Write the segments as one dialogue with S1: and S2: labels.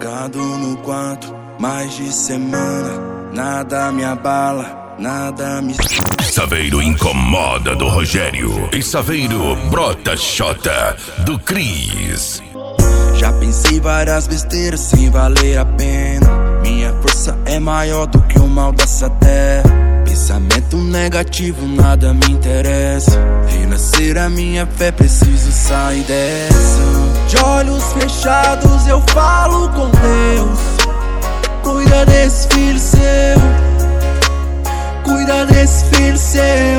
S1: Trancado no quarto, mais de semana. Nada me abala, nada me...
S2: Saveiro incomoda do Rogério e Saveiro brota xota do Cris.
S1: Já pensei várias besteiras sem valer a pena. Minha força é maior do que o mal dessa terra. Pensamento negativo, nada me interessa. Renascer a minha fé, preciso sair dessa. De olhos fechados eu falo com Deus. Cuida desse filho seu, cuida desse filho seu.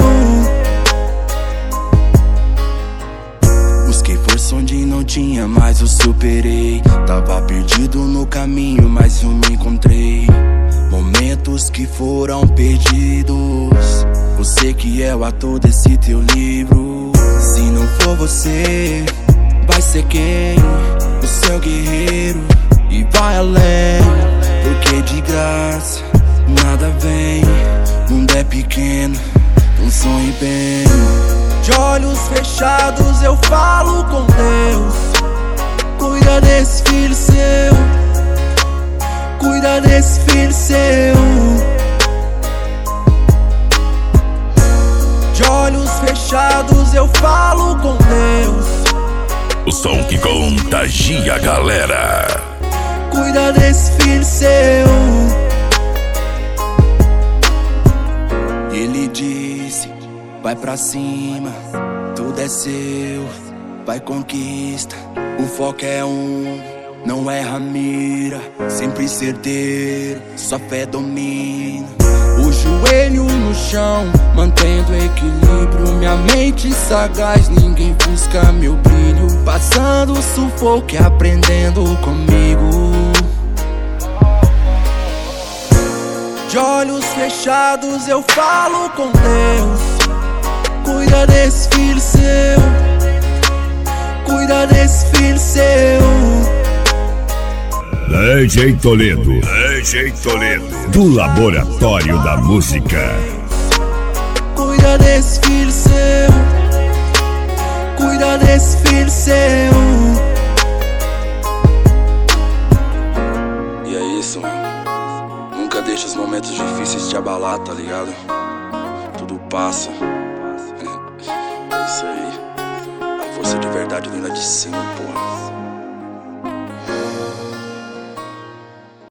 S1: Busquei força onde não tinha, mas eu superei. Tava perdido no caminho, mas eu me encontrei. Momentos que foram perdidos. Você que é o ator desse teu livro. Se não for você, vai ser quem? O seu guerreiro. E vai além, porque de graça nada vem. Mundo é pequeno, não sonhe bem. De olhos fechados eu falo com Deus. Cuida desse filho seu, cuida desse filho seu. De olhos fechados eu falo com Deus.
S2: O som que contagia a galera.
S1: Cuida desse filho seu. Ele disse, vai pra cima, tudo é seu, vai conquista. O foco é não erra a mira, sempre certeiro, sua fé domina. O joelho no chão, mantendo equilíbrio. Minha mente sagaz, ninguém busca meu brilho. Passando sufoco e aprendendo comigo. De olhos fechados eu falo com Deus. Cuida desse filho seu, cuida desse filho seu.
S2: DJ Toledo, DJ Toledo, do Laboratório da Música.
S1: Cuida desse filho seu, cuida desse filho seu. E é isso, mano. Nunca deixa os momentos difíceis te abalar, tá ligado? Tudo passa. É isso aí. A força de verdade vem lá de cima, porra.